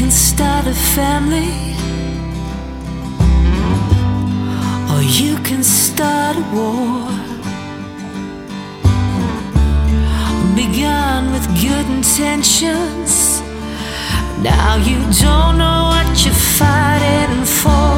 can start a family, or you can start a war. Begun with good intentions, now you don't know what you're fighting for.